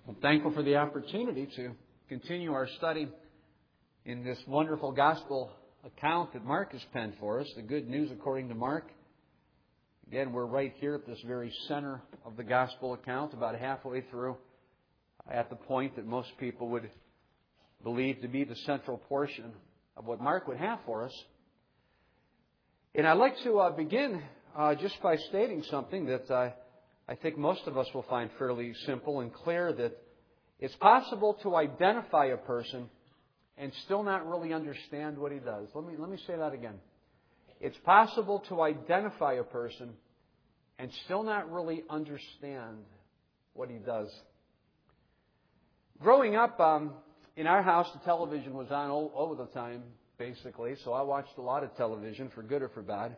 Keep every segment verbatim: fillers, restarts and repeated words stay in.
I'm thankful for the opportunity to continue our study in this wonderful gospel account that Mark has penned for us, the good news according to Mark. Again, we're right here at this very center of the gospel account, about halfway through, at the point that most people would believe to be the central portion of what Mark would have for us. And I'd like to uh, begin uh, just by stating something that uh, I think most of us will find fairly simple and clear, that it's possible to identify a person and still not really understand what he does. Let me, let me say that again. It's possible to identify a person and still not really understand what he does. Growing up, um, in our house, the television was on all, all the time, basically, so I watched a lot of television, for good or for bad.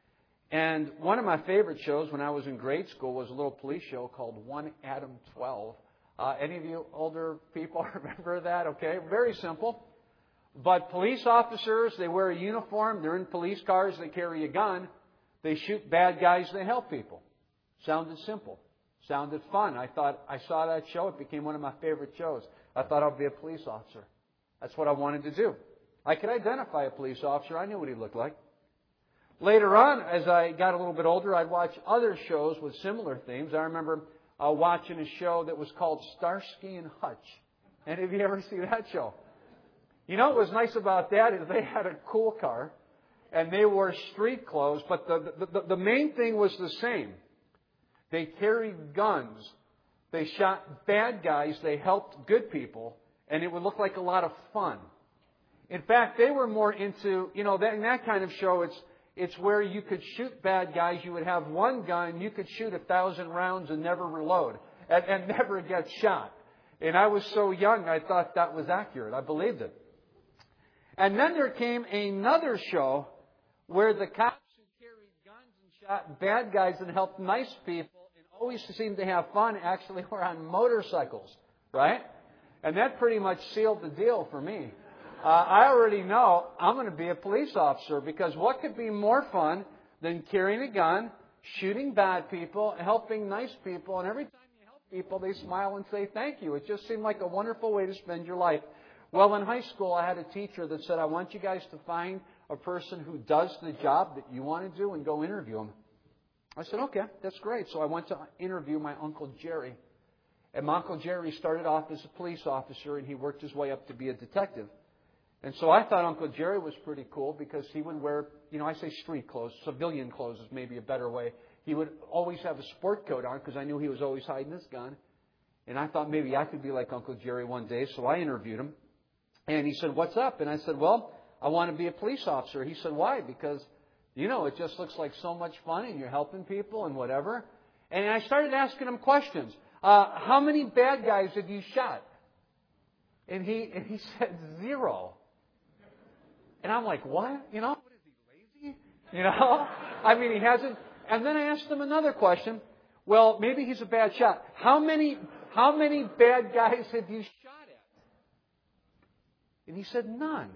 And one of my favorite shows when I was in grade school was a little police show called one Adam twelve. Uh, any of you older people remember that? Okay, very simple. But police officers, they wear a uniform, they're in police cars, they carry a gun, they shoot bad guys, they help people. Sounded simple. Sounded fun. I thought, I saw that show, it became one of my favorite shows. I thought I'd be a police officer. That's what I wanted to do. I could identify a police officer, I knew what he looked like. Later on, as I got a little bit older, I'd watch other shows with similar themes. I remember uh, watching a show that was called Starsky and Hutch. Any of you ever see that show? You know what was nice about that is they had a cool car and they wore street clothes, but the, the, the main thing was the same. They carried guns. They shot bad guys. They helped good people. And it would look like a lot of fun. In fact, they were more into, you know, that, in that kind of show, it's It's where you could shoot bad guys. You would have one gun. You could shoot a thousand rounds and never reload and, and never get shot. And I was so young, I thought that was accurate. I believed it. And then there came another show where the cops who carried guns and shot bad guys and helped nice people and always seemed to have fun actually were on motorcycles, right? And that pretty much sealed the deal for me. Uh, I already know I'm going to be a police officer, because what could be more fun than carrying a gun, shooting bad people, helping nice people, and every time you help people, they smile and say thank you. It just seemed like a wonderful way to spend your life. Well, in high school, I had a teacher that said, I want you guys to find a person who does the job that you want to do and go interview him. I said, okay, that's great. So I went to interview my Uncle Jerry. And my Uncle Jerry started off as a police officer, and he worked his way up to be a detective. And so I thought Uncle Jerry was pretty cool, because he would wear, you know, I say street clothes, civilian clothes is maybe a better way. He would always have a sport coat on, because I knew he was always hiding his gun. And I thought maybe I could be like Uncle Jerry one day, so I interviewed him. And he said, what's up? And I said, well, I want to be a police officer. He said, why? Because, you know, it just looks like so much fun, and you're helping people and whatever. And I started asking him questions. Uh, how many bad guys have you shot? And he, and he said, zero. And I'm like, what? You know, what is he, lazy? You know? I mean, he hasn't. And then I asked him another question. Well, maybe he's a bad shot. How many, how many bad guys have you shot at? And he said, none.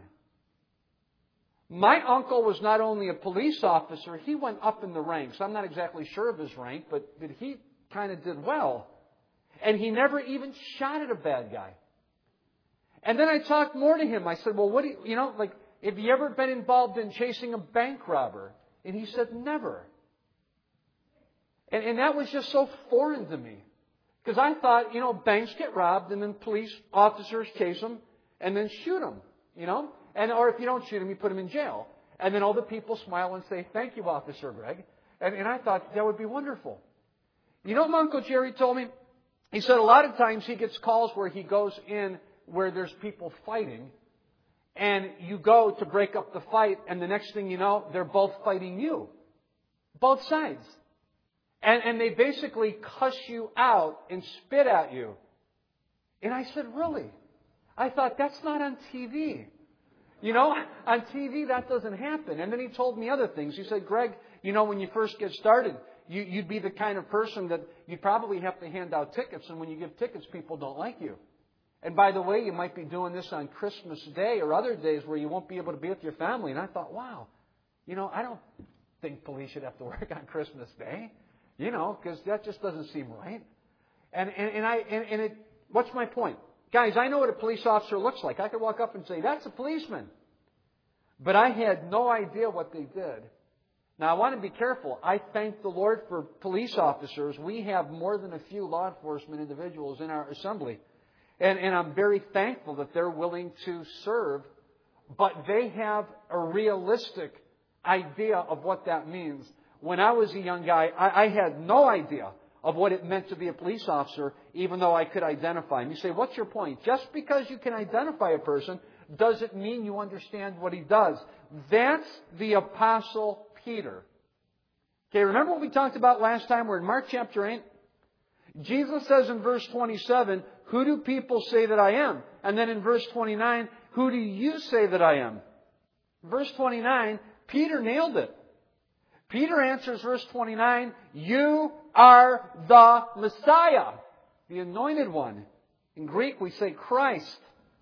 My uncle was not only a police officer, he went up in the ranks. I'm not exactly sure of his rank, but, but he kind of did well. And he never even shot at a bad guy. And then I talked more to him. I said, well, what do you, you know, like, have you ever been involved in chasing a bank robber? And he said, never. And, and that was just so foreign to me. Because I thought, you know, banks get robbed and then police officers chase them and then shoot them, you know. And or if you don't shoot them, you put them in jail. And then all the people smile and say, thank you, Officer Greg. And, and I thought that would be wonderful. You know what my Uncle Jerry told me? He said a lot of times he gets calls where he goes in where there's people fighting. And you go to break up the fight, and the next thing you know, they're both fighting you. Both sides. And, and they basically cuss you out and spit at you. And I said, really? I thought, that's not on T V. You know, on T V that doesn't happen. And then he told me other things. He said, Greg, you know, when you first get started, you, you'd be the kind of person that you'd probably have to hand out tickets. And when you give tickets, people don't like you. And by the way, you might be doing this on Christmas Day or other days where you won't be able to be with your family. And I thought, wow, you know, I don't think police should have to work on Christmas Day, you know, because that just doesn't seem right. And and, and I and, and it What's my point? Guys, I know what a police officer looks like. I could walk up and say, that's a policeman. But I had no idea what they did. Now, I want to be careful. I thank the Lord for police officers. We have more than a few law enforcement individuals in our assembly. And, and I'm very thankful that they're willing to serve. But they have a realistic idea of what that means. When I was a young guy, I, I had no idea of what it meant to be a police officer, even though I could identify him. You say, what's your point? Just because you can identify a person doesn't mean you understand what he does. That's the Apostle Peter. Okay, remember what we talked about last time? We're in Mark chapter eight. Jesus says in verse twenty-seven, who do people say that I am? And then in verse twenty-nine, who do you say that I am? Verse twenty-nine, Peter nailed it. Peter answers verse twenty-nine, you are the Messiah, the anointed one. In Greek we say Christ.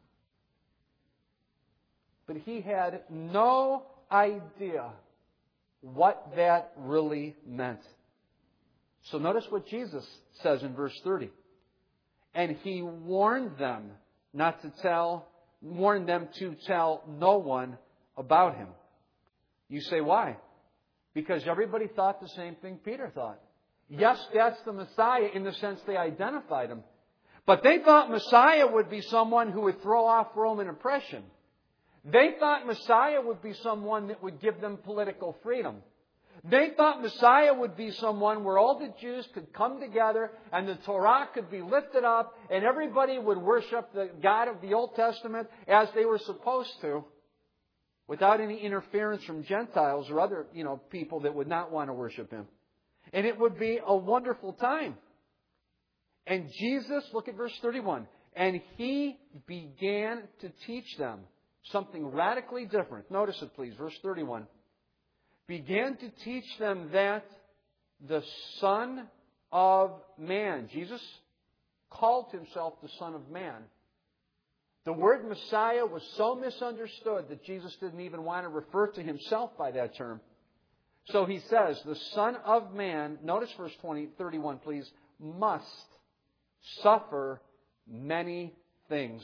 But he had no idea what that really meant. So notice what Jesus says in verse thirty. And he warned them not to tell, warned them to tell no one about him. You say, why? Because everybody thought the same thing Peter thought. Yes, that's the Messiah in the sense they identified him. But they thought Messiah would be someone who would throw off Roman oppression. They thought Messiah would be someone that would give them political freedom. They thought Messiah would be someone where all the Jews could come together and the Torah could be lifted up and everybody would worship the God of the Old Testament as they were supposed to, without any interference from Gentiles or other, you know, people that would not want to worship Him. And it would be a wonderful time. And Jesus, look at verse thirty-one, and He began to teach them something radically different. Notice it, please. Verse thirty-one. Began to teach them that the Son of Man, Jesus called Himself the Son of Man. The word Messiah was so misunderstood that Jesus didn't even want to refer to Himself by that term. So He says, the Son of Man, notice verse twenty, thirty-one, please, must suffer many things.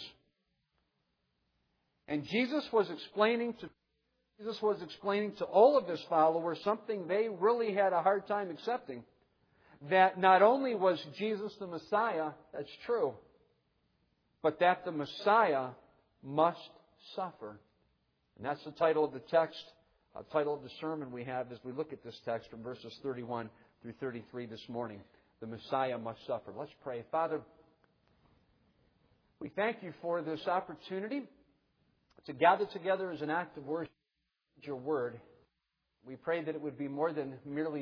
And Jesus was explaining to Jesus was explaining to all of His followers something they really had a hard time accepting. That not only was Jesus the Messiah, that's true, but that the Messiah must suffer. And that's the title of the text, the title of the sermon we have as we look at this text from verses thirty-one through thirty-three this morning. The Messiah must suffer. Let's pray. Father, we thank You for this opportunity to gather together as an act of worship Your Word. We pray that it would be more than merely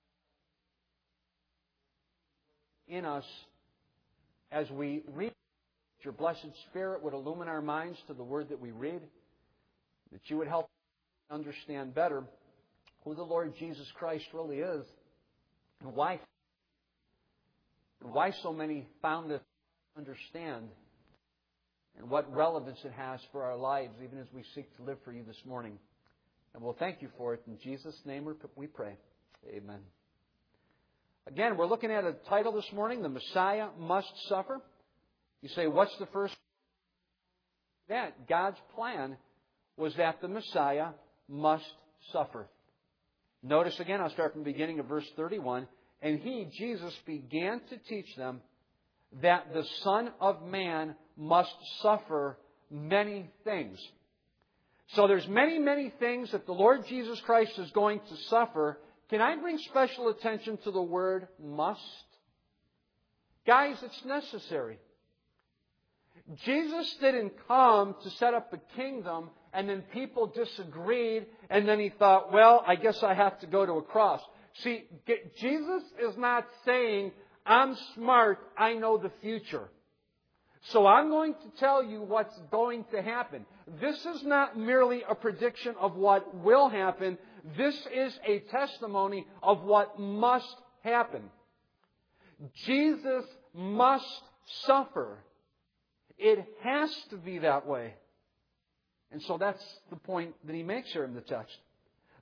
in us as we read. Your blessed Spirit would illumine our minds to the Word that we read. That You would help us understand better who the Lord Jesus Christ really is and why, and why so many found it understand and what relevance it has for our lives even as we seek to live for You this morning. And we'll thank You for it. In Jesus' name we pray. Amen. Again, we're looking at a title this morning, The Messiah Must Suffer. You say, what's the first? That God's plan was that the Messiah must suffer. Notice again, I'll start from the beginning of verse thirty-one. And He, Jesus, began to teach them that the Son of Man must suffer many things. So there's many, many things that the Lord Jesus Christ is going to suffer. Can I bring special attention to the word must? Guys, it's necessary. Jesus didn't come to set up a kingdom and then people disagreed and then He thought, well, I guess I have to go to a cross. See, Jesus is not saying, I'm smart, I know the future. So I'm going to tell you what's going to happen. This is not merely a prediction of what will happen. This is a testimony of what must happen. Jesus must suffer. It has to be that way. And so that's the point that He makes here in the text.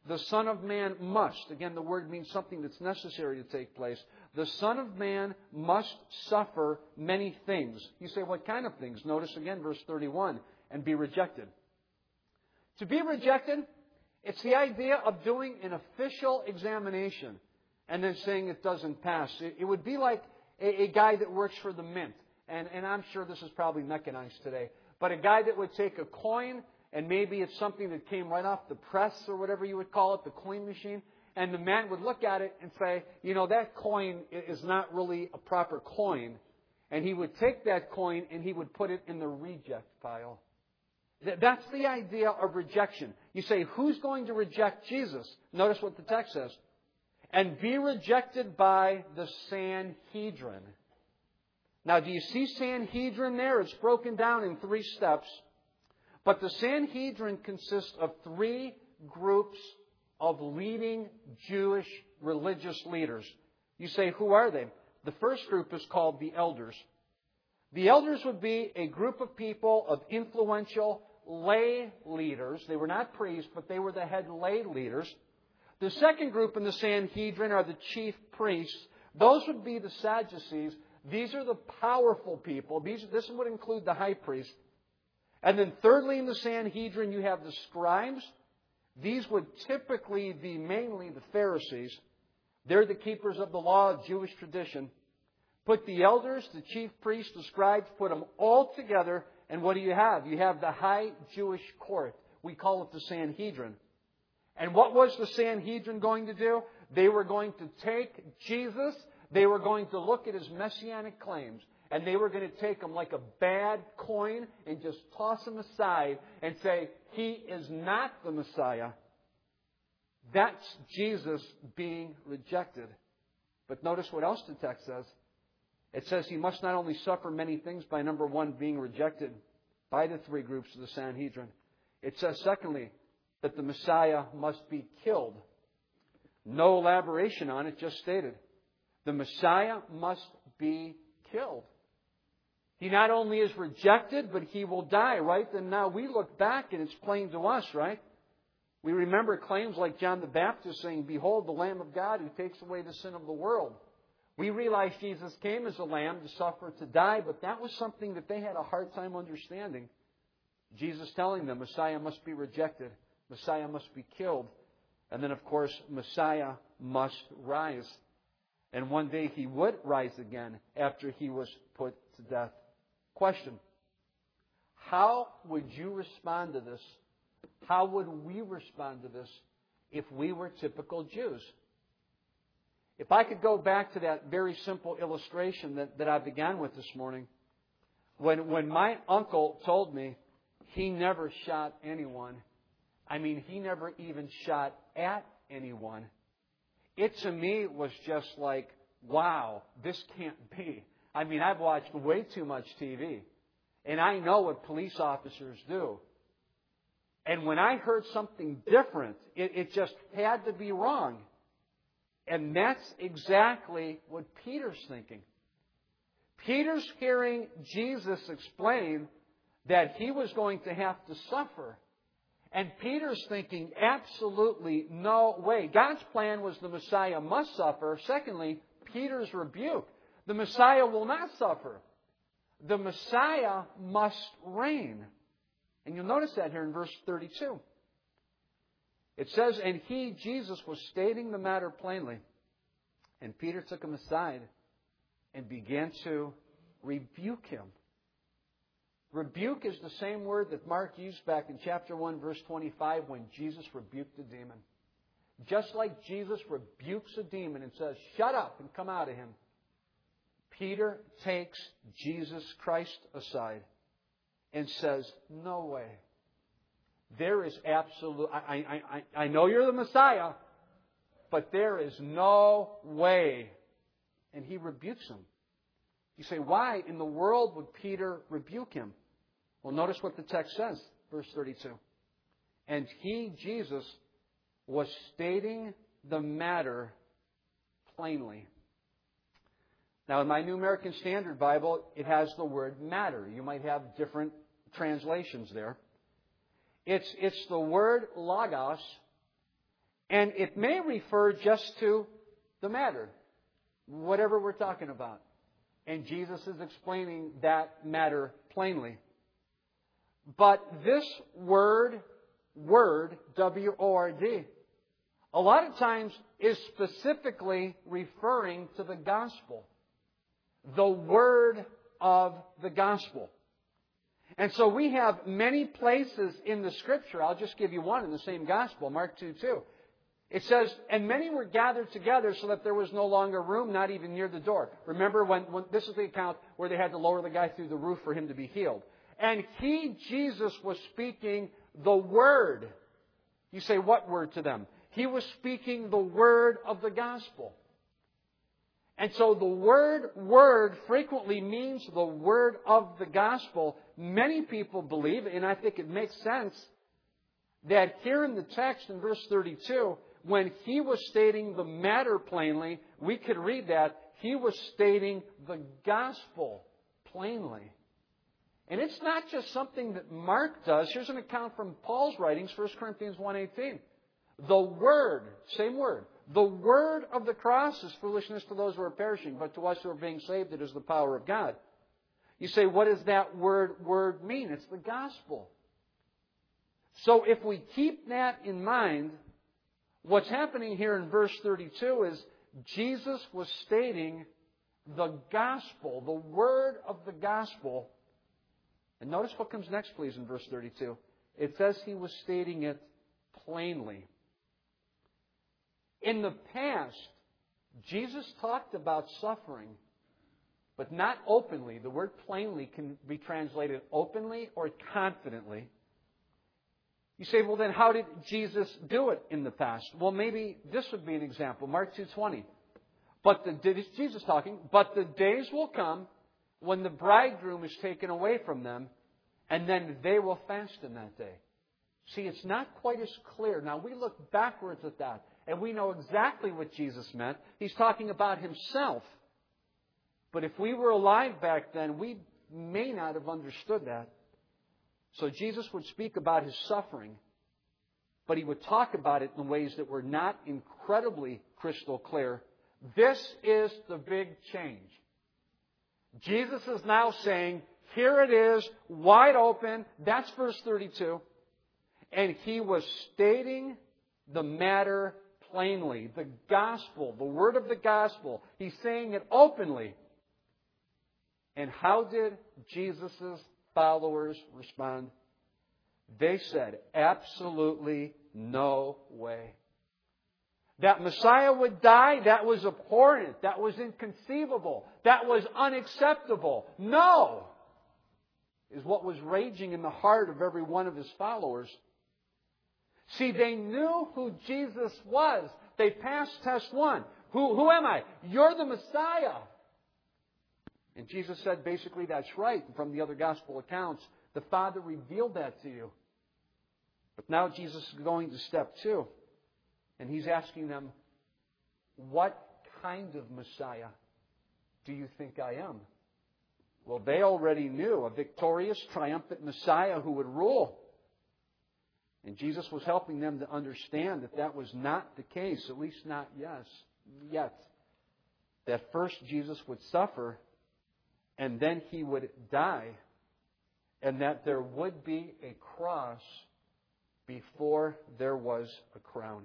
The Son of Man must. Again, the word means something that's necessary to take place. The Son of Man must suffer many things. You say, what kind of things? Notice again verse thirty-one. And be rejected. To be rejected, it's the idea of doing an official examination and then saying it doesn't pass. It, it would be like a, a guy that works for the mint. And, and I'm sure this is probably mechanized today. But a guy that would take a coin, and maybe it's something that came right off the press or whatever you would call it, the coin machine. And the man would look at it and say, you know, that coin is not really a proper coin. And he would take that coin and he would put it in the reject pile. That's the idea of rejection. You say, who's going to reject Jesus? Notice what the text says. And be rejected by the Sanhedrin. Now, do you see Sanhedrin there? It's broken down in three steps. But the Sanhedrin consists of three groups of leading Jewish religious leaders. You say, who are they? The first group is called the elders. The elders would be a group of people of influential lay leaders. They were not priests, but they were the head lay leaders. The second group in the Sanhedrin are the chief priests. Those would be the Sadducees. These are the powerful people. These, this would include the high priest. And then thirdly in the Sanhedrin, you have the scribes. These would typically be mainly the Pharisees. They're the keepers of the law of Jewish tradition. Put the elders, the chief priests, the scribes, put them all together, and what do you have? You have the high Jewish court. We call it the Sanhedrin. And what was the Sanhedrin going to do? They were going to take Jesus, they were going to look at his messianic claims, and they were going to take him like a bad coin and just toss him aside and say, he is not the Messiah. That's Jesus being rejected. But notice what else the text says. It says he must not only suffer many things by, number one, being rejected by the three groups of the Sanhedrin. It says, secondly, that the Messiah must be killed. No elaboration on it, just stated. The Messiah must be killed. He not only is rejected, but he will die, right? And now we look back and it's plain to us, right? We remember claims like John the Baptist saying, behold, the Lamb of God who takes away the sin of the world. We realize Jesus came as a lamb to suffer, to die, but that was something that they had a hard time understanding. Jesus telling them Messiah must be rejected. Messiah must be killed. And then, of course, Messiah must rise. And one day he would rise again after he was put to death. Question. How would you respond to this? How would we respond to this if we were typical Jews? If I could go back to that very simple illustration that, that I began with this morning, when, when my uncle told me he never shot anyone, I mean, he never even shot at anyone, it to me was just like, wow, this can't be. I mean, I've watched way too much T V, and I know what police officers do. And when I heard something different, it, it just had to be wrong. And that's exactly what Peter's thinking. Peter's hearing Jesus explain that he was going to have to suffer. And Peter's thinking, absolutely no way. God's plan was the Messiah must suffer. Secondly, Peter's rebuke. The Messiah will not suffer. The Messiah must reign. And you'll notice that here in verse thirty-two. It says, and he, Jesus, was stating the matter plainly. And Peter took him aside and began to rebuke him. Rebuke is the same word that Mark used back in chapter one, verse twenty-five, when Jesus rebuked the demon. Just like Jesus rebukes a demon and says, shut up and come out of him, Peter takes Jesus Christ aside and says, no way. There is absolute, I, I, I, I know you're the Messiah, but there is no way. And he rebukes him. You say, why in the world would Peter rebuke him? Well, notice what the text says, verse thirty-two. And he, Jesus, was stating the matter plainly. Now, in my New American Standard Bible, it has the word matter. You might have different translations there. It's, it's the word logos, And it may refer just to the matter, whatever we're talking about. And Jesus is explaining that matter plainly. But this word, word, W O R D, a lot of times is specifically referring to the gospel. The word of the gospel. And so we have many places in the Scripture. I'll just give you one in the same gospel, Mark two two. It says, and many were gathered together so that there was no longer room, not even near the door. Remember, when, when this is the account where they had to lower the guy through the roof for him to be healed. And he, Jesus, was speaking the word. You say, what word to them? He was speaking the word of the gospel. And so the word, word frequently means the word of the gospel. Many people believe, and I think it makes sense, that here in the text in verse thirty-two, when he was stating the matter plainly, we could read that he was stating the gospel plainly. And it's not just something that Mark does. Here's an account from Paul's writings, First Corinthians one eighteen. The word, same word, the word of the cross is foolishness to those who are perishing, but to us who are being saved, it is the power of God. You say, what does that word, word mean? It's the gospel. So if we keep that in mind, what's happening here in verse thirty-two is Jesus was stating the gospel, the word of the gospel. And notice what comes next, please, in verse thirty-two. It says he was stating it plainly. In the past, Jesus talked about suffering, but not openly. The word plainly can be translated openly or confidently. You say, well, then how did Jesus do it in the past? Well, maybe this would be an example. Mark two twenty. But the, this is Jesus talking, but the days will come when the bridegroom is taken away from them, and then they will fast in that day. See, it's not quite as clear. Now, we look backwards at that, and we know exactly what Jesus meant. He's talking about Himself. But if we were alive back then, we may not have understood that. So Jesus would speak about His suffering, but He would talk about it in ways that were not incredibly crystal clear. This is the big change. Jesus is now saying, here it is, wide open. That's verse thirty-two. And He was stating the matter plainly. The gospel, the word of the gospel. He's saying it openly. And how did Jesus' followers respond? They said, absolutely no way. That Messiah would die, that was abhorrent. That was inconceivable. That was unacceptable. No! Is what was raging in the heart of every one of His followers. See, they knew who Jesus was. They passed test one. Who, who am I? You're the Messiah. And Jesus said, basically, that's right. From the other gospel accounts, the Father revealed that to you. But now Jesus is going to step two. And He's asking them, what kind of Messiah do you think I am? Well, they already knew a victorious, triumphant Messiah who would rule. And Jesus was helping them to understand that that was not the case, at least not yes, yet. That first Jesus would suffer, and then He would die, and that there would be a cross before there was a crown.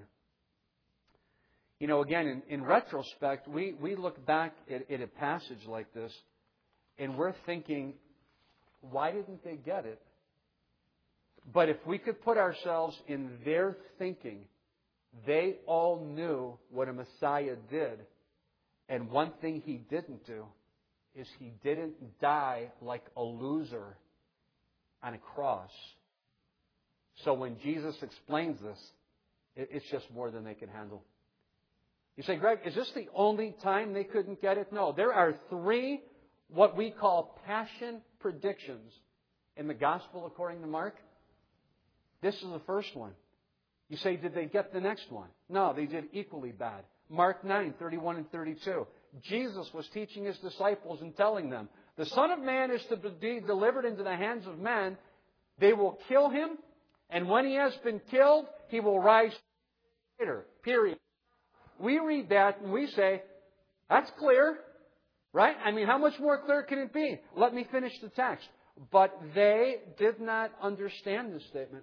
You know, again, in, in retrospect, we, we look back at, at a passage like this, and we're thinking, why didn't they get it? But if we could put ourselves in their thinking, they all knew what a Messiah did. And one thing He didn't do is He didn't die like a loser on a cross. So when Jesus explains this, it, it's just more than they can handle. You say, Greg, is this the only time they couldn't get it? No, there are three what we call passion predictions in the gospel according to Mark. This is the first one. You say, did they get the next one? No, they did equally bad. Mark nine, thirty-one and thirty-two. Jesus was teaching His disciples and telling them, the Son of Man is to be delivered into the hands of men. They will kill Him, and when He has been killed, He will rise later. period. We read that and we say, that's clear, right? I mean, how much more clear can it be? Let me finish the text. But they did not understand this statement.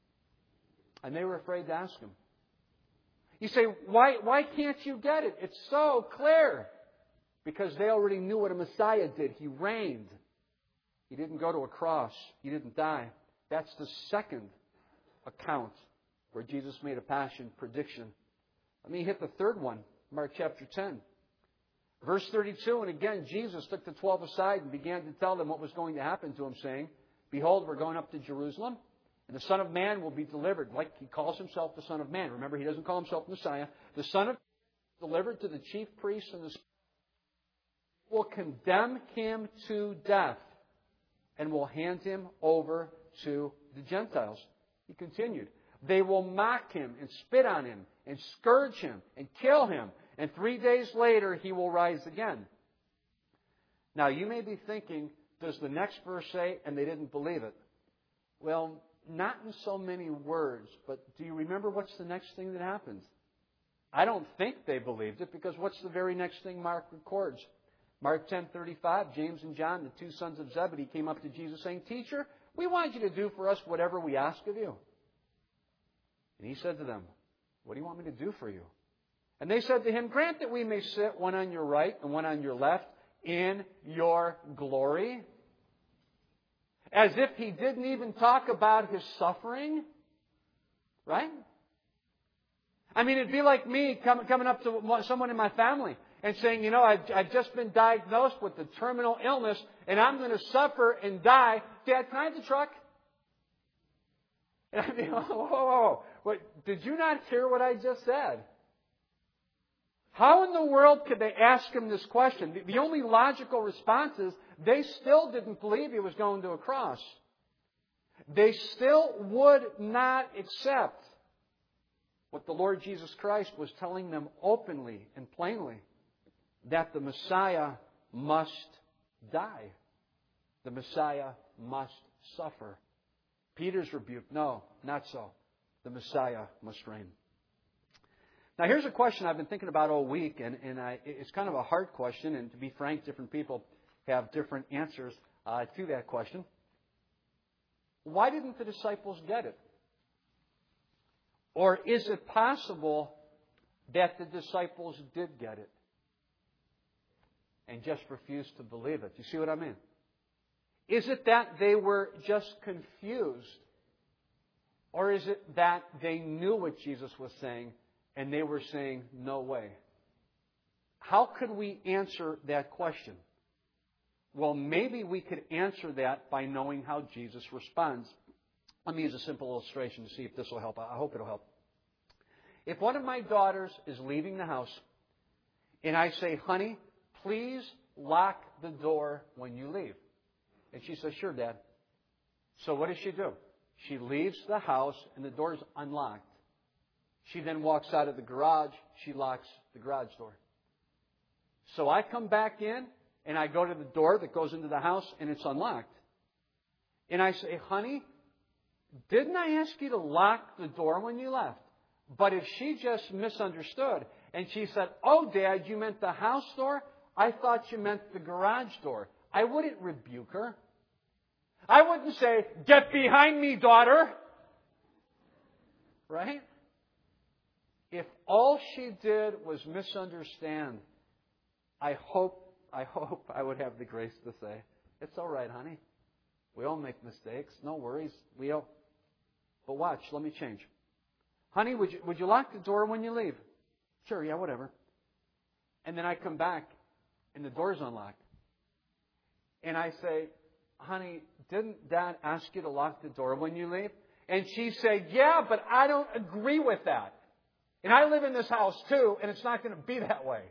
And they were afraid to ask Him. You say, why, why can't you get it? It's so clear. Because they already knew what a Messiah did. He reigned. He didn't go to a cross. He didn't die. That's the second account where Jesus made a passion prediction. Let me hit the third one. Mark chapter ten. Verse thirty-two, and again, Jesus took the twelve aside and began to tell them what was going to happen to Him, saying, Behold, we're going up to Jerusalem, and the Son of Man will be delivered. Like He calls Himself the Son of Man. Remember, He doesn't call Himself Messiah. The Son of Man delivered to the chief priests and the will condemn Him to death and will hand Him over to the Gentiles. He continued, They will mock Him and spit on Him and scourge Him and kill Him. And three days later, He will rise again. Now, you may be thinking, does the next verse say, and they didn't believe it? Well, not in so many words, but do you remember what's the next thing that happens? I don't think they believed it, because what's the very next thing Mark records? Mark ten thirty-five, James and John, the two sons of Zebedee, came up to Jesus saying, Teacher, we want you to do for us whatever we ask of you. And He said to them, What do you want me to do for you? And they said to Him, Grant that we may sit one on your right and one on your left in your glory. As if He didn't even talk about His suffering. Right? I mean, it'd be like me coming up to someone in my family and saying, you know, I've, I've just been diagnosed with a terminal illness and I'm going to suffer and die. Dad, can I have the truck? And I mean, whoa, whoa, whoa. What, did you not hear what I just said? How in the world could they ask Him this question? The, the only logical response is they still didn't believe He was going to a cross. They still would not accept what the Lord Jesus Christ was telling them openly and plainly, that the Messiah must die. The Messiah must suffer. Peter's rebuke, no, not so. The Messiah must reign. Now here's a question I've been thinking about all week, and, and I, it's kind of a hard question, and to be frank, different people have different answers uh, to that question. Why didn't the disciples get it? Or is it possible that the disciples did get it and just refused to believe it? You see what I mean? Is it that they were just confused? Or is it that they knew what Jesus was saying and they were saying, no way? How could we answer that question? Well, maybe we could answer that by knowing how Jesus responds. Let me use a simple illustration to see if this will help. I hope it'll help. If one of my daughters is leaving the house and I say, honey, please lock the door when you leave. And she says, sure, Dad. So what does she do? She leaves the house and the door is unlocked. She then walks out of the garage. She locks the garage door. So I come back in and I go to the door that goes into the house and it's unlocked. And I say, honey, didn't I ask you to lock the door when you left? But if she just misunderstood and she said, oh, Dad, you meant the house door? I thought you meant the garage door. I wouldn't rebuke her. I wouldn't say, get behind me, daughter. Right? If all she did was misunderstand, I hope, I hope I would have the grace to say, it's all right, honey. We all make mistakes. No worries. We all. But watch, let me change. Honey, would you, would you lock the door when you leave? Sure, yeah, whatever. And then I come back and the door's unlocked. And I say, honey, didn't Dad ask you to lock the door when you leave? And she said, yeah, but I don't agree with that. And I live in this house too, and it's not going to be that way.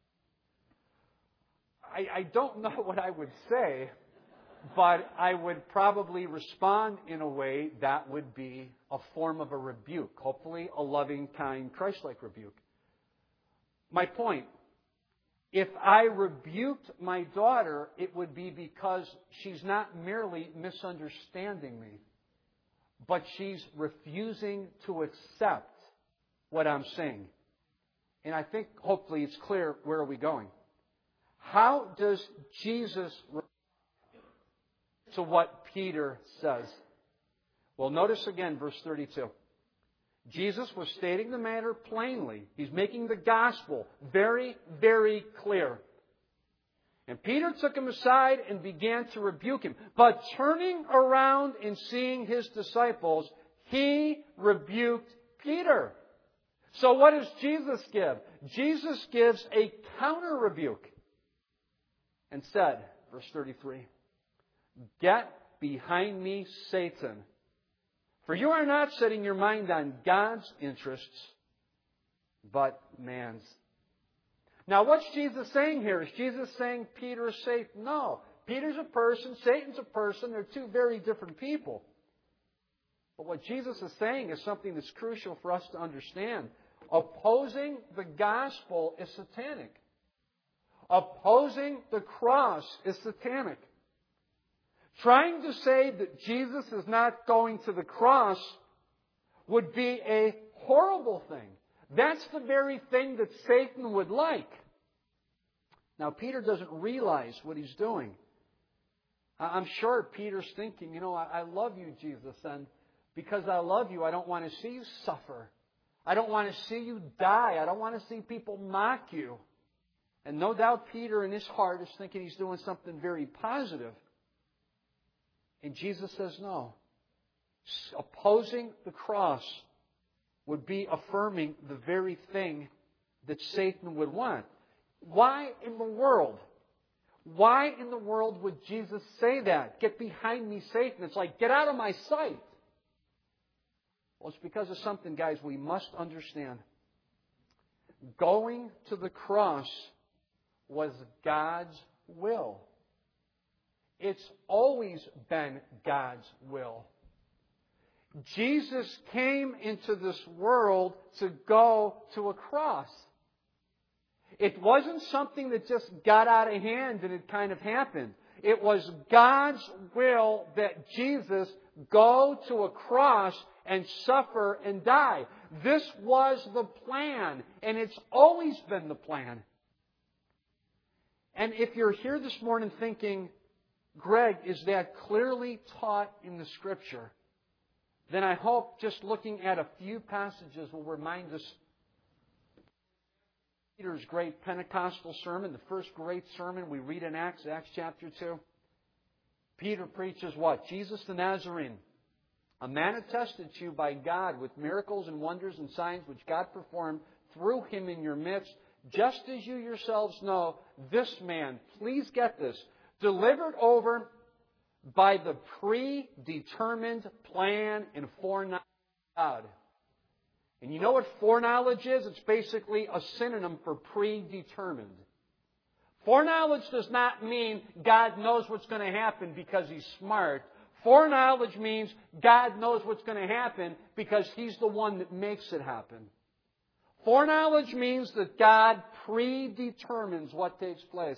I, I don't know what I would say, but I would probably respond in a way that would be a form of a rebuke. Hopefully a loving, kind, Christ-like rebuke. My point, if I rebuked my daughter, it would be because she's not merely misunderstanding me, but she's refusing to accept what I'm saying. And I think hopefully it's clear where are we going. How does Jesus respond to what Peter says? Well, notice again verse thirty-two. Jesus was stating the matter plainly. He's making the gospel very, very clear. And Peter took him aside and began to rebuke him. But turning around and seeing his disciples, he rebuked Peter. So what does Jesus give? Jesus gives a counter rebuke and said, verse thirty-three, "Get behind me, Satan. For you are not setting your mind on God's interests, but man's." Now, what's Jesus saying here? Is Jesus saying Peter is Satan? No. Peter's a person, Satan's a person. They're two very different people. But what Jesus is saying is something that's crucial for us to understand. Opposing the gospel is satanic. Opposing the cross is satanic. Trying to say that Jesus is not going to the cross would be a horrible thing. That's the very thing that Satan would like. Now, Peter doesn't realize what he's doing. I'm sure Peter's thinking, you know, I love you, Jesus, and because I love you, I don't want to see you suffer. I don't want to see you die. I don't want to see people mock you. And no doubt Peter in his heart is thinking he's doing something very positive. And Jesus says no. Opposing the cross would be affirming the very thing that Satan would want. Why in the world? Why in the world would Jesus say that? Get behind me, Satan. It's like, get out of my sight. Well, it's because of something, guys, we must understand. Going to the cross was God's will. It's always been God's will. Jesus came into this world to go to a cross. It wasn't something that just got out of hand and it kind of happened. It was God's will that Jesus go to a cross and suffer and die. This was the plan, and it's always been the plan. And if you're here this morning thinking, Greg, is that clearly taught in the Scripture? Then I hope just looking at a few passages will remind us Peter's great Pentecostal sermon, the first great sermon we read in Acts, Acts chapter two. Peter preaches what? Jesus the Nazarene, a man attested to you by God with miracles and wonders and signs which God performed through him in your midst, just as you yourselves know, this man, please get this, delivered over by the predetermined plan and foreknowledge of God. And you know what foreknowledge is? It's basically a synonym for predetermined. Foreknowledge does not mean God knows what's going to happen because He's smart. Foreknowledge means God knows what's going to happen because He's the one that makes it happen. Foreknowledge means that God predetermines what takes place.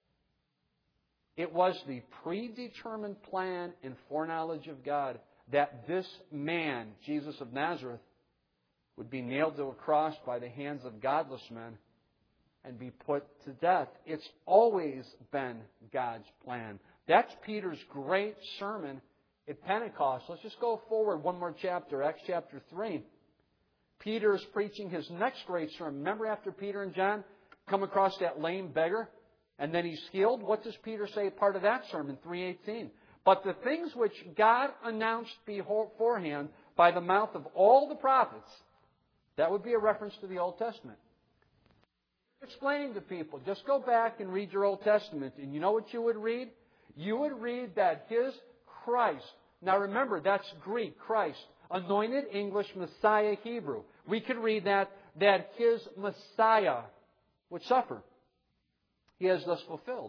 It was the predetermined plan and foreknowledge of God that this man, Jesus of Nazareth, would be nailed to a cross by the hands of godless men and be put to death. It's always been God's plan. That's Peter's great sermon at Pentecost. Let's just go forward one more chapter, Acts chapter three. Peter is preaching his next great sermon. Remember after Peter and John come across that lame beggar and then he's healed? What does Peter say part of that sermon, three eighteen? But the things which God announced beforehand by the mouth of all the prophets, that would be a reference to the Old Testament. Explaining to people, just go back and read your Old Testament. And you know what you would read? You would read that His Christ. Now remember, that's Greek, Christ. Anointed English, Messiah, Hebrew. We could read that, that His Messiah would suffer. He has thus fulfilled.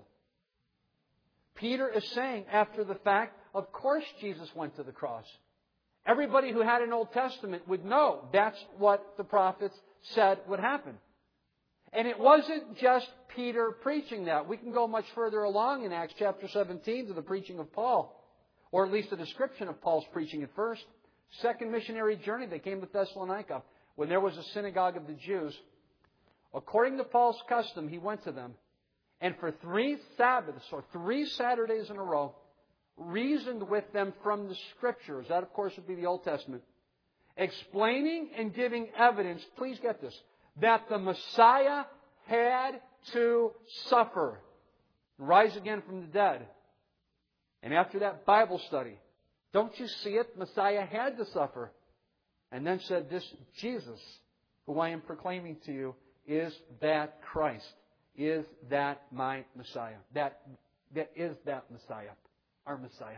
Peter is saying after the fact, of course Jesus went to the cross. Everybody who had an Old Testament would know that's what the prophets said would happen. And it wasn't just Peter preaching that. We can go much further along in Acts chapter seventeen to the preaching of Paul, or at least a description of Paul's preaching at first. Second missionary journey, they came to Thessalonica. when there was a synagogue of the Jews, according to Paul's custom, he went to them, and for three Sabbaths, or three Saturdays in a row, reasoned with them from the Scriptures. That, of course, would be the Old Testament. Explaining and giving evidence, please get this, that the Messiah had to suffer, rise again from the dead. And after that Bible study, don't you see it? Messiah had to suffer. And then said, this Jesus, who I am proclaiming to you, is that Christ. Is that my Messiah? That, that is that Messiah. Our Messiah.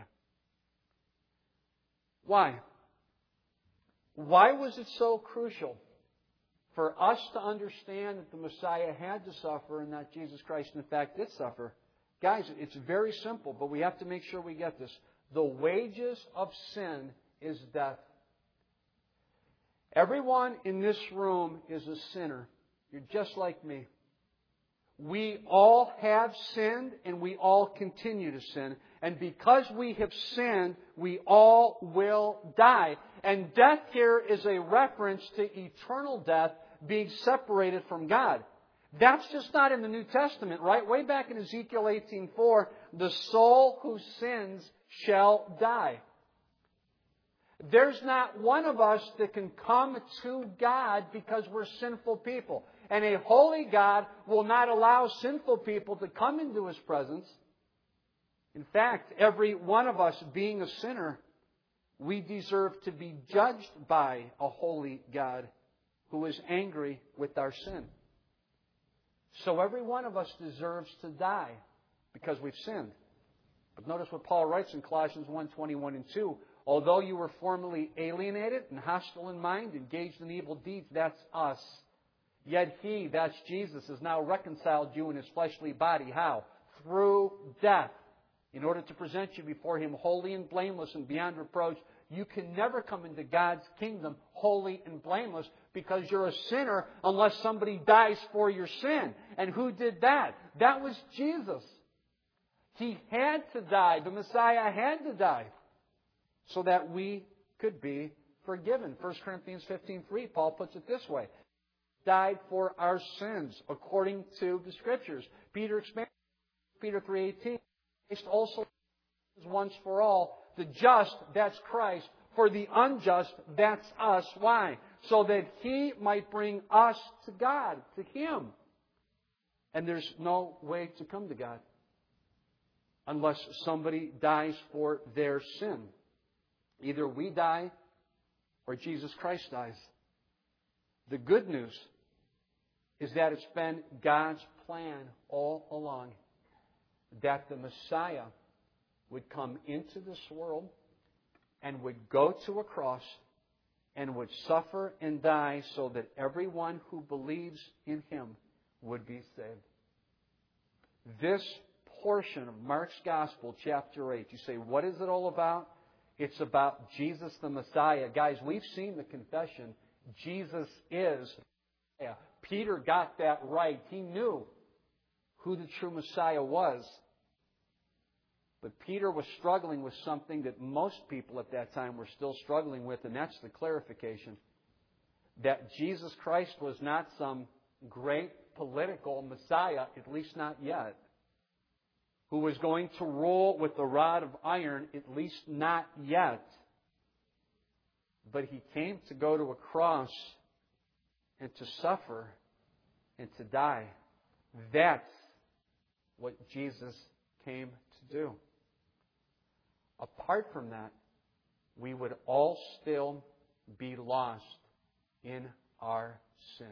Why? Why was it so crucial for us to understand that the Messiah had to suffer and that Jesus Christ, in fact, did suffer? Guys, it's very simple, but we have to make sure we get this. The wages of sin is death. Everyone in this room is a sinner. You're just like me. We all have sinned and we all continue to sin. And because we have sinned, we all will die. And death here is a reference to eternal death, being separated from God. That's just not in the New Testament, right? Way back in Ezekiel eighteen four, the soul who sins shall die. There's not one of us that can come to God because we're sinful people. And a holy God will not allow sinful people to come into His presence. In fact, every one of us being a sinner, we deserve to be judged by a holy God who is angry with our sin. So every one of us deserves to die because we've sinned. But notice what Paul writes in Colossians one, twenty-one and two. Although you were formerly alienated and hostile in mind, engaged in evil deeds, that's us. Yet He, that's Jesus, has now reconciled you in His fleshly body. How? Through death. In order to present you before Him holy and blameless and beyond reproach. You can never come into God's kingdom holy and blameless because you're a sinner unless somebody dies for your sin. And who did that? That was Jesus. He had to die. The Messiah had to die so that we could be forgiven. First Corinthians fifteen three, Paul puts it this way. Died for our sins according to the Scriptures. Peter expands Peter three eighteen. Christ also is once for all. The just, that's Christ. For the unjust, that's us. Why? So that He might bring us to God, to Him. And there's no way to come to God unless somebody dies for their sin. Either we die or Jesus Christ dies. The good news is that it's been God's plan all along that the Messiah would come into this world and would go to a cross and would suffer and die so that everyone who believes in Him would be saved. This portion of Mark's Gospel, chapter eight, you say, what is it all about? It's about Jesus the Messiah. Guys, we've seen the confession. Jesus is the Messiah. Peter got that right. He knew who the true Messiah was. But Peter was struggling with something that most people at that time were still struggling with, and that's the clarification that Jesus Christ was not some great political Messiah, at least not yet, who was going to rule with the rod of iron, at least not yet. But He came to go to a cross and to suffer and to die. That's what Jesus came to do. Apart from that, we would all still be lost in our sin.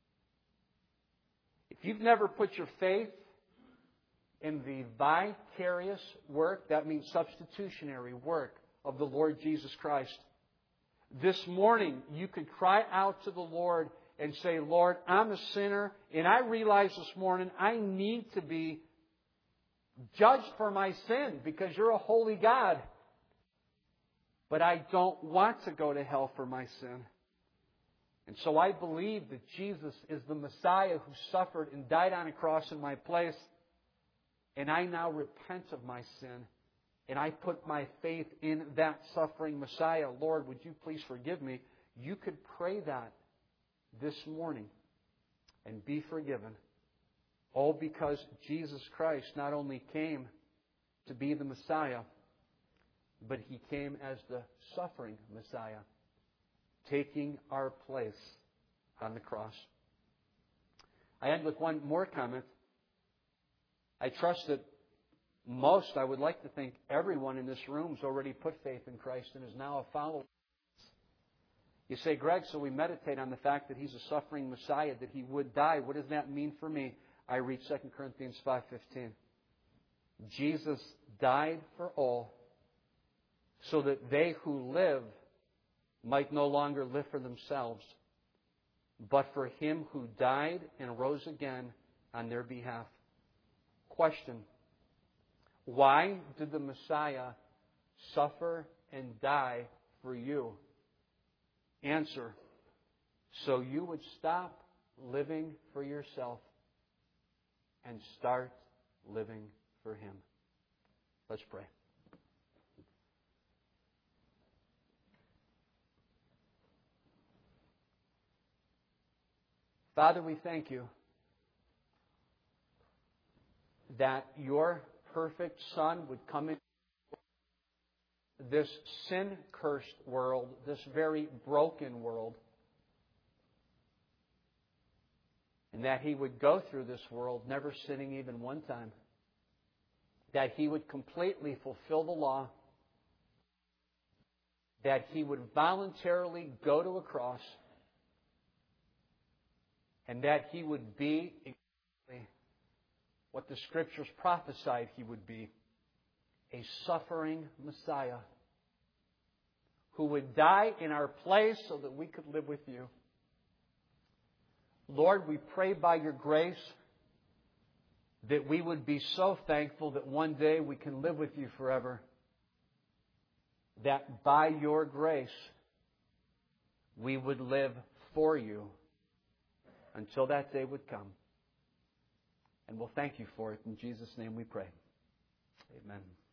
If you've never put your faith in the vicarious work, that means substitutionary work of the Lord Jesus Christ, this morning you could cry out to the Lord and say, Lord, I'm a sinner, and I realize this morning I need to be judged for my sin because You're a holy God. But I don't want to go to hell for my sin. And so I believe that Jesus is the Messiah who suffered and died on a cross in my place. And I now repent of my sin. And I put my faith in that suffering Messiah. Lord, would You please forgive me? You could pray that this morning and be forgiven. All because Jesus Christ not only came to be the Messiah, but He came as the suffering Messiah, taking our place on the cross. I end with one more comment. I trust that most, I would like to think everyone in this room has already put faith in Christ and is now a follower. You say, Greg, so we meditate on the fact that He's a suffering Messiah, that He would die. What does that mean for me? I read Second Corinthians five fifteen. Jesus died for all, so that they who live might no longer live for themselves, but for Him who died and rose again on their behalf. Question: why did the Messiah suffer and die for you? Answer: so you would stop living for yourself and start living for Him. Let's pray. Father, we thank You that Your perfect Son would come into this sin-cursed world, this very broken world, and that He would go through this world never sinning even one time, that He would completely fulfill the law, that He would voluntarily go to a cross, and that He would be exactly what the Scriptures prophesied He would be, a suffering Messiah who would die in our place so that we could live with You. Lord, we pray by Your grace that we would be so thankful that one day we can live with You forever. That by Your grace we would live for You until that day would come. And we'll thank You for it. In Jesus' name we pray. Amen.